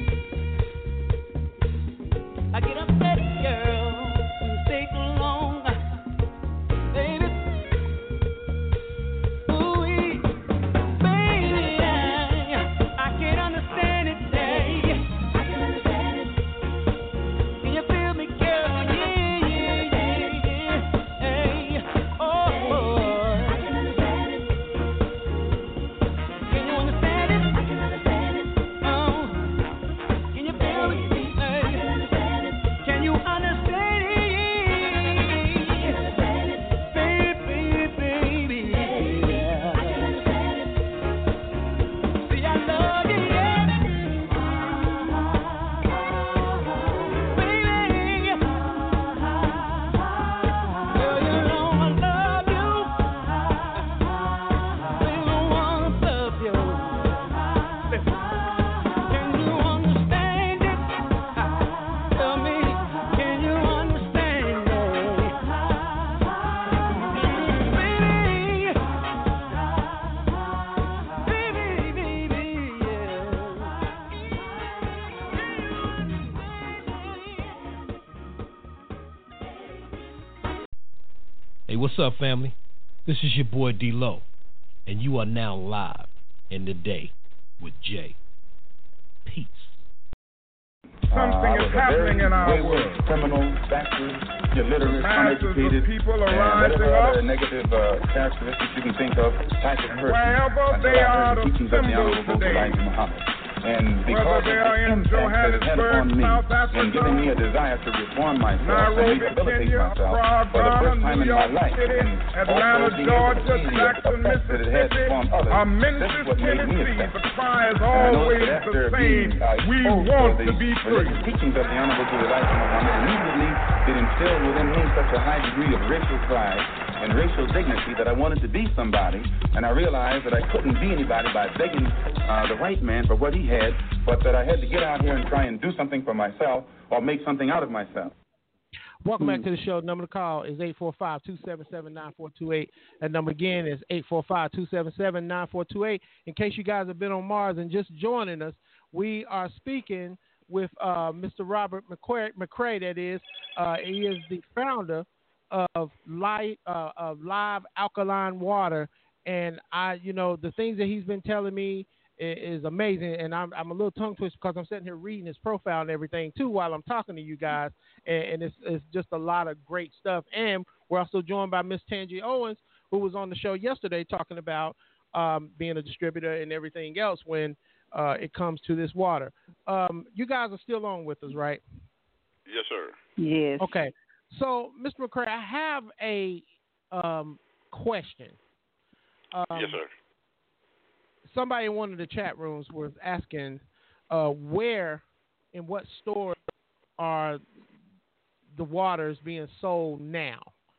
I get upset, girl, when you stay too long, baby. Ooh, baby, I, I can't understand it, day. I can understand it. Can you feel me, girl? Yeah, yeah, yeah, yeah. Hey, oh, I can understand it. Can you understand it? I can understand it. Oh, can you feel me? Hey, I can understand it. Can Hey, what's up, family? This is your boy D-Lo, and you are now live in the day with Jay. Peace. Something uh, is happening in our world. Criminal, backward, illiterate, Masses uneducated, of people are and rising whatever up. other negative uh, characteristics you can think of, type of person. Wherever until they I heard are the teachings of the assembled Honorable today. Elijah Muhammad. And Whether because they of are the in impact that it had upon Johannesburg, me, South Africa, and giving me a desire to reform myself Nairobi, and rehabilitate Kenya, myself Prague, for the first time New in my York life, City, and Atlanta, also being able Georgia, to see the Jackson, effect that it has Mississippi, upon others. or This Memphis, is what made me Tennessee, effective. the cry is And I know always that the after same. being uh, We exposed want to to the be free. religious teachings of the Honorable Elijah Muhammad, immediately it instilled within me such a high degree of racial pride and racial dignity that I wanted to be somebody, and I realized that I couldn't be anybody by begging uh, the white man for what he had, but that I had to get out here and try and do something for myself or make something out of myself. Welcome back to the show. Number to call is eight four five, two seven seven, nine four two eight. That number again is eight four five, two seven seven, nine four two eight. In case you guys have been on Mars and just joining us, we are speaking with uh, Mister Robert McCray, McCray that is. Uh, he is the founder of live, uh, of live alkaline water. And, I, you know, the things that he's been telling me is, is amazing. And I'm, I'm a little tongue twisted because I'm sitting here reading his profile and everything, too, while I'm talking to you guys. And, and it's, it's just a lot of great stuff. And we're also joined by Miss Tangi Owens, who was on the show yesterday talking about um, being a distributor and everything else when uh, it comes to this water. Um, you guys are still on with us, right? Yes, sir. Yes. Okay. So, Mister McCray, I have a um, question. Um, yes, sir. Somebody in one of the chat rooms was asking uh, where, in what stores are the waters being sold now?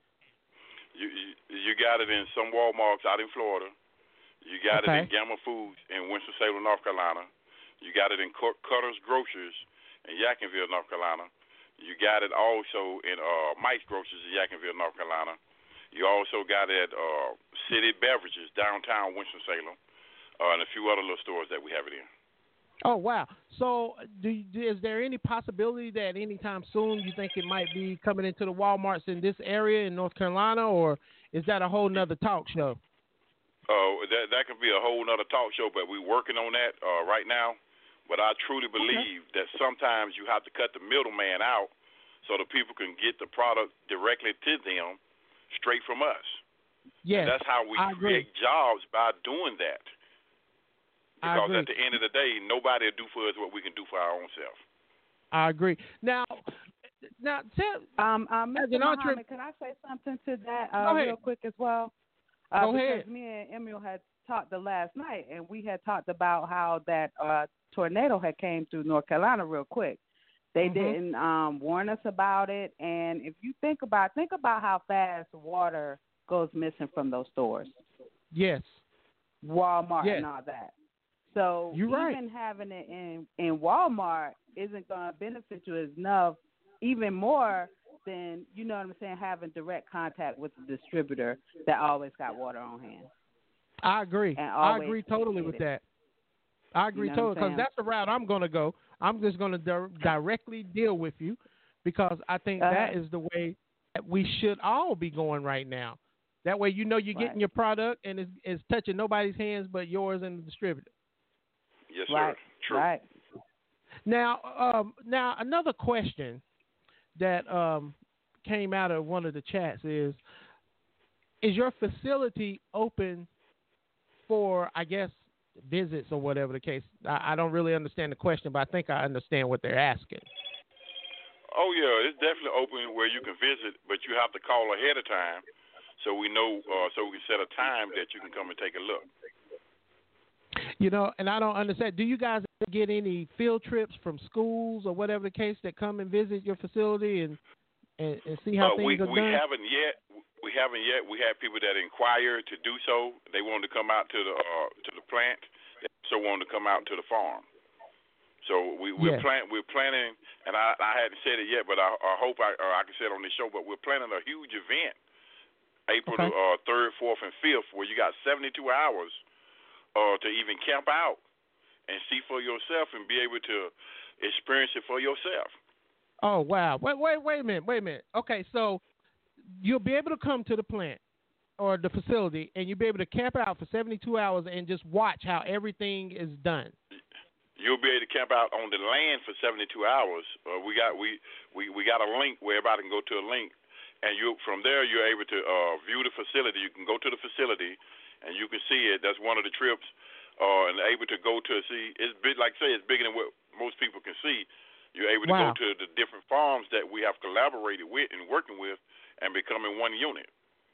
You, you you got it in some Walmarts out in Florida. You got Okay. it in Gamma Foods in Winston-Salem, North Carolina. You got it in Cutter's Grocers in Yadkinville, North Carolina. You got it also in uh, Mike's Grocers in Yadkinville, North Carolina. You also got it at uh, City Beverages, downtown Winston-Salem, uh, and a few other little stores that we have it in. Oh, wow. So do you, is there any possibility that anytime soon you think it might be coming into the Walmarts in this area in North Carolina, or is that a whole nother talk show? Uh, that that could be a whole nother talk show, but we're working on that uh, right now. But I truly believe that sometimes you have to cut the middleman out so the people can get the product directly to them straight from us. Yes, and that's how we I create agree. jobs, by doing that. I Because agree. at the end of the day, nobody will do for us what we can do for our own self. I agree. Now, now, tell, Um, um, as Mister an entre- Muhammad, can I say something to that Go uh, ahead. real quick as well? Uh, Go because ahead. me and Emil had talked the last night, and we had talked about how that uh, tornado had came through North Carolina real quick. They Mhm. didn't um, warn us about it, and if you think about think about how fast water goes missing from those stores, Yes. Walmart Yes. and all that. So You're right. even having it in in Walmart isn't going to benefit you enough, even more than, you know what I'm saying, having direct contact with the distributor that always got water on hand. I agree. And I always agree totally with appreciate that. I agree You know what I'm totally because saying? that's the route I'm going to go. I'm just going to di- directly deal with you because I think Uh-huh. that is the way that we should all be going right now. That way, you know, you're getting Right. your product and it's, it's touching nobody's hands but yours and the distributor. Yes, Right. sir. True. Right. Now, um, now another question that um, came out of one of the chats is: is your facility open for, I guess, visits or whatever the case? I, I don't really understand the question, but I think I understand what they're asking. Oh, yeah, it's definitely open where you can visit, but you have to call ahead of time so we know, uh, so we can set a time that you can come and take a look. You know, and I don't understand. Do you guys get any field trips from schools or whatever the case that come and visit your facility and and, and see how uh, things we, are we done? haven't yet. We haven't yet. We have people that inquire to do so. They wanted to come out to the uh, to the plant. They also wanted to come out to the farm. So we, we're Yes. plan we're planning, and I, I hadn't said it yet, but I, I hope I or I can say it on this show. But we're planning a huge event, April Okay. the uh, third, fourth, and fifth, where you got seventy-two hours uh, to even camp out and see for yourself and be able to experience it for yourself. Oh wow! Wait, wait, wait a minute, wait a minute. Okay, so you'll be able to come to the plant or the facility, and you'll be able to camp out for seventy-two hours and just watch how everything is done. You'll be able to camp out on the land for seventy-two hours. Uh, we got we, we, we got a link where everybody can go to a link, and you from there you're able to uh, view the facility. You can go to the facility, and you can see it. That's one of the trips, uh, and able to go to see. It's big, like I say, it's bigger than what most people can see. You're able to Wow. go to the different farms that we have collaborated with and working with, and becoming one unit.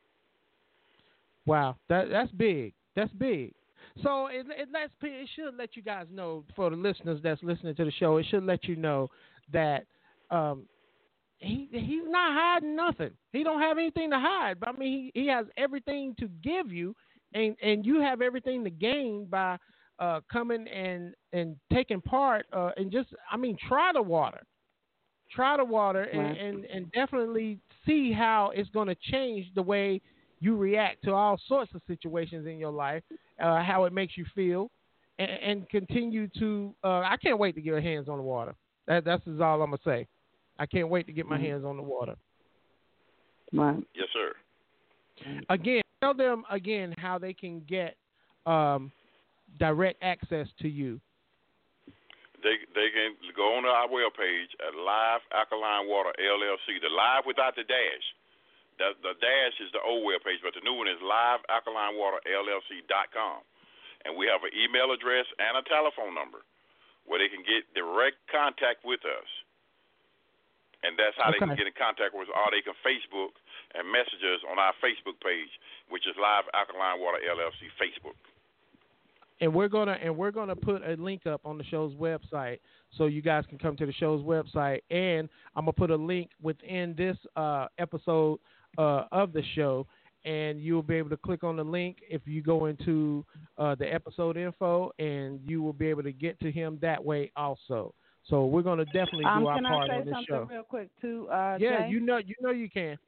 Wow, that that's big. That's big. So it, it lets it should let you guys know, for the listeners that's listening to the show, it should let you know that um, he he's not hiding nothing. He don't have anything to hide. But I mean, he, he has everything to give you, and, and you have everything to gain by uh, coming and and taking part uh, and just I mean, try the water, try the water, and, Right. and, and definitely see how it's going to change the way you react to all sorts of situations in your life, uh, how it makes you feel, and, and continue to. Uh, I can't wait to get my hands on the water. That, that's is all I'm gonna say. I can't wait to get my Mhm. hands on the water. Right. Yes, sir. Again, tell them again how they can get um, direct access to you. They they can go on our webpage at Live Alkaline Water L L C. The live without the dash. The, the dash is the old webpage, but the new one is Live Alkaline Water L L C dot com. And we have an email address and a telephone number where they can get direct contact with us. And that's how they can Okay. get in contact with us. Or they can Facebook and message us on our Facebook page, which is Live Alkaline Water L L C Facebook. And we're gonna and we're gonna put a link up on the show's website so you guys can come to the show's website. And I'm gonna put a link within this uh, episode uh, of the show, and you'll be able to click on the link if you go into uh, the episode info, and you will be able to get to him that way also. So we're gonna definitely Um, do our can I part say on this something show. real quick too, uh, Yeah, Jay? you know, you know, you can.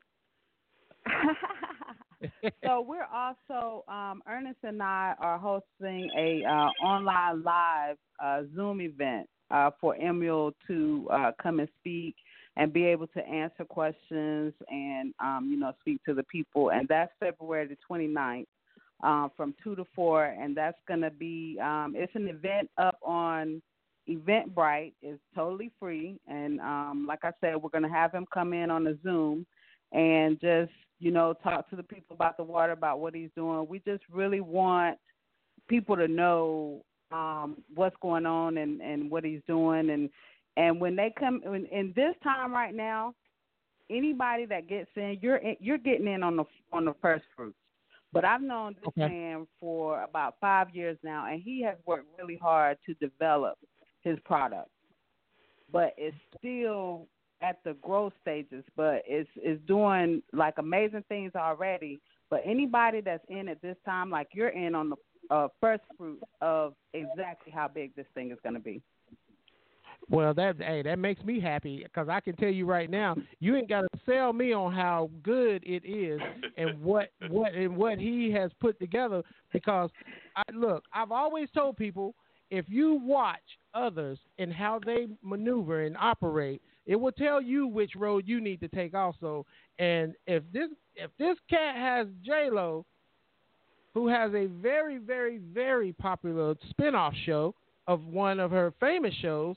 So we're also um, Ernest and I are hosting a uh, online live uh, Zoom event uh, for Emil to uh, come and speak and be able to answer questions and um, you know speak to the people. And that's February the twenty-ninth uh, from two to four, and that's going to be um, it's an event up on Eventbrite. It's totally free, and um, like I said, we're going to have him come in on a Zoom and just you know, talk to the people about the water, about what he's doing. We just really want people to know um, what's going on and, and what he's doing. And and when they come in, in this time right now, anybody that gets in, you're in, you're getting in on the on the first fruits. But I've known this Okay. man for about five years now, and he has worked really hard to develop his product. But it's still at the growth stages, but it's it's doing like amazing things already. But anybody that's in at this time, like you're in on the uh, first fruit of exactly how big this thing is going to be. Well, that hey, that makes me happy because I can tell you right now, you ain't got to sell me on how good it is and what what and what he has put together. Because I, look, I've always told people if you watch others and how they maneuver and operate, it will tell you which road you need to take also. And if this if this cat has J-Lo, who has a very, very, very popular spinoff show of one of her famous shows,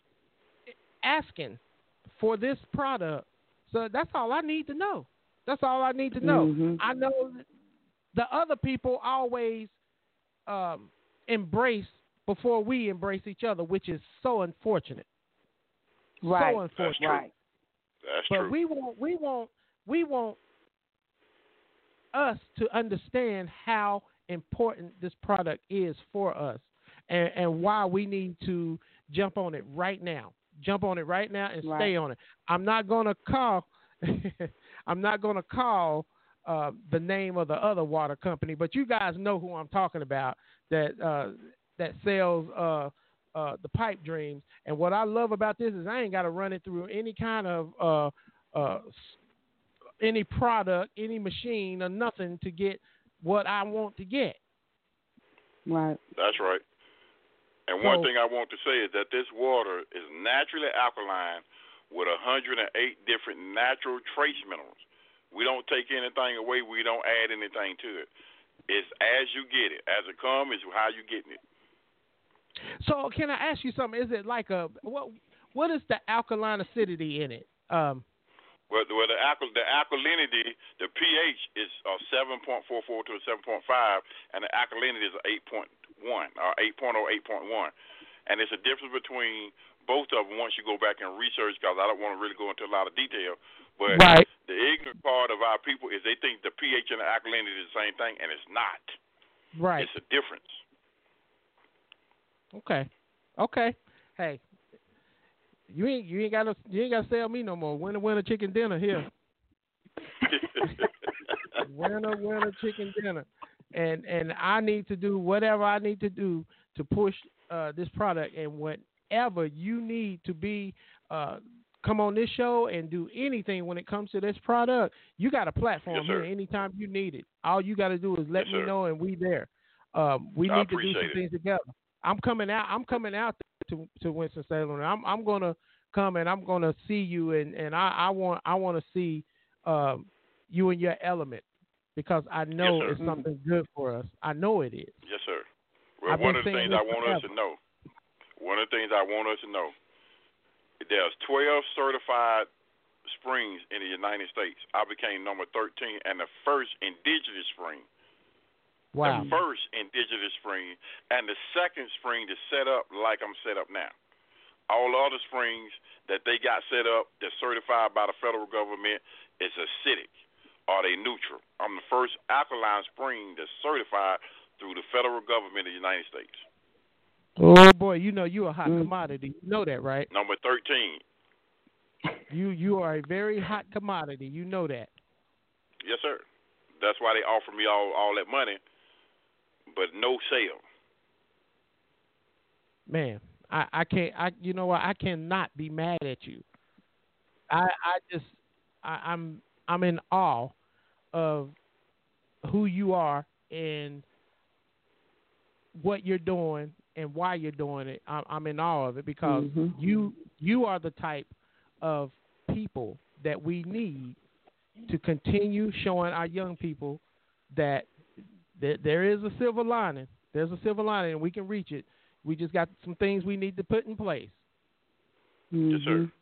asking for this product. So that's all I need to know. That's all I need to know. Mm-hmm. I know the other people always um, embrace before we embrace each other, which is so unfortunate. Right. So unfortunate. That's true. Right. That's but true. we want we want we want us to understand how important this product is for us and, and why we need to jump on it right now. Jump on it right now and Right. stay on it. I'm not gonna call I'm not gonna call uh, the name of the other water company, but you guys know who I'm talking about that uh, that sells uh, uh, the pipe dreams. And what I love about this is I ain't got to run it through any kind of uh, uh, any product, any machine, or nothing to get what I want to get. Right. That's right. And one So- thing I want to say is that this water is naturally alkaline with one hundred eight different natural trace minerals. We don't take anything away. We don't add anything to it. It's as you get it. As it comes, is how you getting it. So can I ask you something? Is it like a what? What is the alkaline acidity in it? Um, well, well, the alkal the alkalinity, the pH is a seven point four four to a seven point five, and the alkalinity is eight point one or eight point oh, eight point one, and it's a difference between both of them once you go back and research. Because I don't want to really go into a lot of detail, but right. the ignorant part of our people is they think the pH and the alkalinity is the same thing, and it's not. Right. It's a difference. Okay. Okay. Hey, you ain't you ain't gotta you ain't gotta sell me no more. Winner winner chicken dinner here. winner winner chicken dinner, and and I need to do whatever I need to do to push uh, this product, and whatever you need to be. Uh, come on this show and do anything when it comes to this product. You got a platform yes, here anytime you need it. All you got to do is let yes, me sir. know, and we there. Um, we I need to do some it. things together. I'm coming out. I'm coming out to to Winston-Salem. And I'm I'm gonna come and I'm gonna see you, and, and I, I want I want to see um, you in your element, because I know yes, it's something good for us. I know it is. Yes, sir. Well, I've one of the been saying things I this want us forever. to know. One of the things I want us to know. There's twelve certified springs in the United States. I became number thirteen and the first indigenous spring. Wow. The first indigenous spring and the second spring to set up like I'm set up now. All other springs that they got set up that's certified by the federal government is acidic or they neutral. I'm the first alkaline spring that's certified through the federal government of the United States. Oh boy, you know you a hot Mm. commodity. You know that, right? Number thirteen. You you are a very hot commodity. You know that. Yes, sir. That's why they offer me all, all that money, but no sale. Man, I, I can't. I you know what? I cannot be mad at you. I I just I, I'm I'm in awe of who you are and what you're doing and why you're doing it. I'm, I'm in awe of it because mm-hmm. you you are the type of people that we need to continue showing our young people that, that there is a silver lining. There's a silver lining, and we can reach it. We just got some things we need to put in place. Mm-hmm. Yes, sir.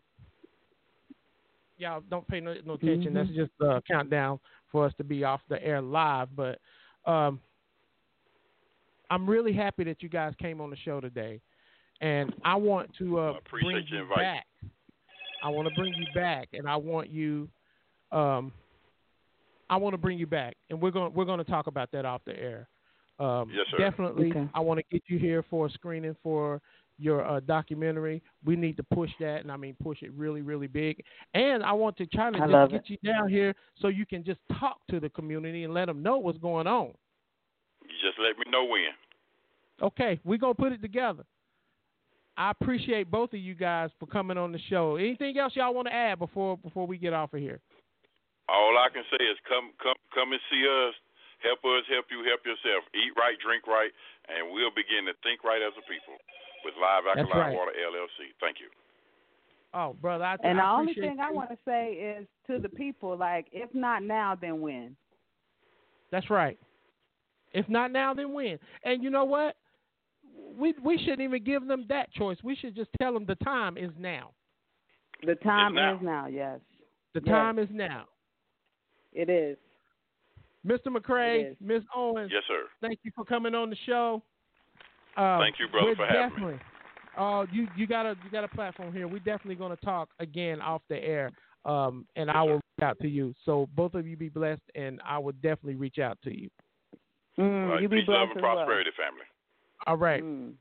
Y'all don't pay no, no attention. Mm-hmm. That's just a countdown for us to be off the air live. But um, I'm really happy that you guys came on the show today, and I want to uh, bring you invite. back. I want to bring you back, and I want you. Um, I want to bring you back, and we're going we're going to talk about that off the air. Um, yes, sir. Definitely, okay. I want to get you here for a screening for your uh, documentary. We need to push that, and I mean push it really, really big. And I want to try to I just get it. you down here so you can just talk to the community and let them know what's going on. You just let me know when. Okay, we're going to put it together. I appreciate both of you guys for coming on the show. Anything else y'all want to add before before we get off of here? All I can say is come come come and see us. Help us, help you, help yourself. Eat right, drink right, and we'll begin to think right as a people with Live That's Alkaline right. Water L L C. Thank you. Oh, brother, I, And I the only appreciate thing I you. want to say is to the people, like, if not now, then when? That's right. If not now, then when? And you know what? We we shouldn't even give them that choice. We should just tell them the time is now. The time now. is now, yes. The Yes. time is now. It is. Mister It McCray, is. Miss Owens, Yes, sir. thank you for coming on the show. Uh, Thank you, brother, we're for having definitely, me. Uh, you you got a you got a platform here. We're definitely going to talk again off the air, um, and Yes, I will sir. reach out to you. So both of you be blessed, and I will definitely reach out to you. Mm, Well, you be peace, love, blessed and as well. prosperity, family. All right. Mm.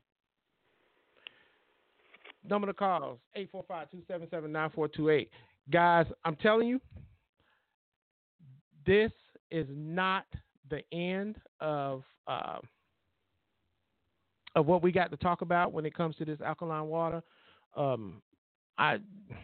Number to calls, eight four five, two seven seven, nine four two eight. Guys, I'm telling you, this is not the end of uh, of what we got to talk about when it comes to this alkaline water. Um, I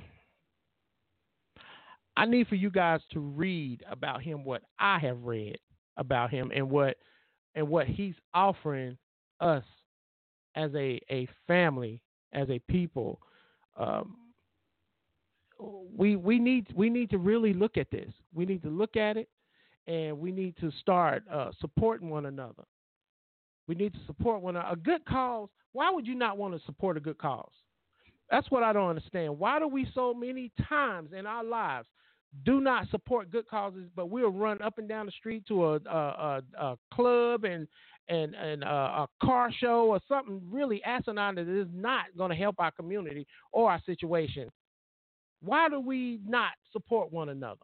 I need for you guys to read about him what I have read about him and what and what he's offering us as a, a family, as a people. Um, we we need we need to really look at this. We need to look at it, and we need to start uh, supporting one another. We need to support one another. A good cause. Why would you not want to support a good cause? That's what I don't understand. Why do we so many times in our lives do not support good causes, but we'll run up and down the street to a, a, a, a club and and, and a, a car show or something really asinine that is not going to help our community or our situation? Why do we not support one another?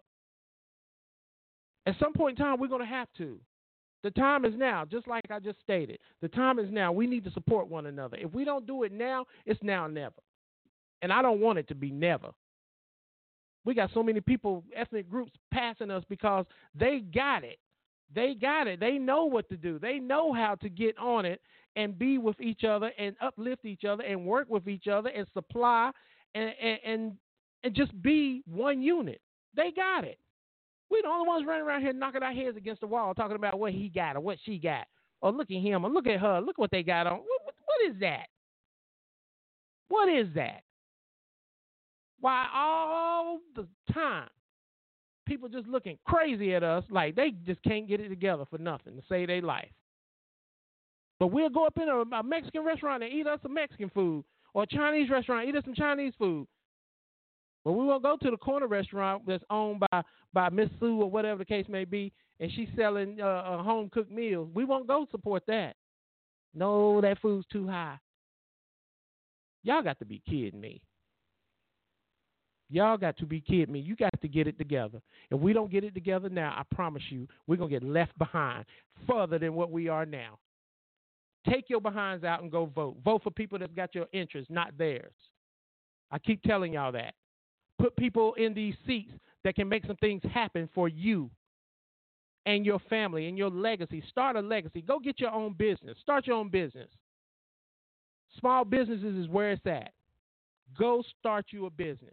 At some point in time, we're going to have to. The time is now, just like I just stated. The time is now. We need to support one another. If we don't do it now, it's now or never. And I don't want it to be never. We got so many people, ethnic groups, passing us because they got it. They got it. They know what to do. They know how to get on it and be with each other and uplift each other and work with each other and supply and and and, and just be one unit. They got it. We the only ones running around here knocking our heads against the wall talking about what he got or what she got. Or look at him or look at her. Look what they got on. What, what, what is that? What is that? Why all the time people just looking crazy at us like they just can't get it together for nothing to save their life. But we'll go up in a, a Mexican restaurant and eat us some Mexican food, or a Chinese restaurant and eat us some Chinese food. But we won't go to the corner restaurant that's owned by, by Miss Sue or whatever the case may be, and she's selling uh, uh, home-cooked meals. We won't go support that. No, that food's too high. Y'all got to be kidding me. Y'all got to be kidding me. You got to get it together. If we don't get it together now, I promise you, we're going to get left behind further than what we are now. Take your behinds out and go vote. Vote for people that's got your interests, not theirs. I keep telling y'all that. Put people in these seats that can make some things happen for you and your family and your legacy. Start a legacy. Go get your own business. Start your own business. Small businesses is where it's at. Go start you a business.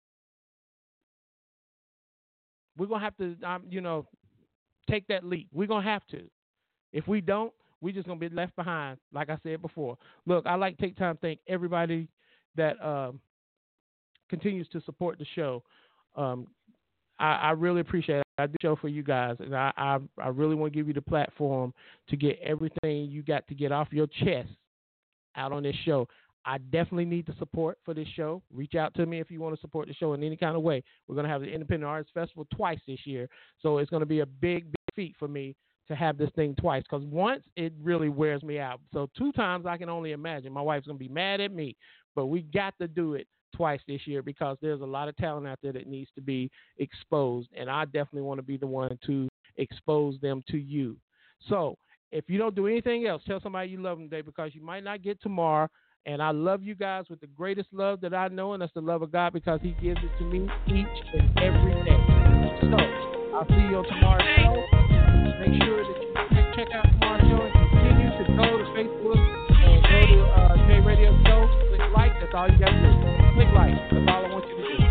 We're going to have to, um, you know, take that leap. We're going to have to. If we don't, we're just going to be left behind, like I said before. Look, I like to take time to thank everybody that um, continues to support the show. Um, I, I really appreciate it. I do the show for you guys, and I, I, I really want to give you the platform to get everything you got to get off your chest out on this show. I definitely need the support for this show. Reach out to me if you want to support the show in any kind of way. We're going to have the Independent Artists Festival twice this year, so it's going to be a big, big feat for me to have this thing twice, because once it really wears me out. So two times I can only imagine. My wife's going to be mad at me, but we got to do it twice this year because there's a lot of talent out there that needs to be exposed, and I definitely want to be the one to expose them to you. So if you don't do anything else, tell somebody you love them today, because you might not get tomorrow. And I love you guys with the greatest love that I know, and that's the love of God, because he gives it to me each and every day. So I'll see you on tomorrow's show. Make sure that you check out tomorrow's show and continue to go to Facebook and go to uh, J Radio Show. Click like. That's all you got to do. Click like. That's all I want you to do.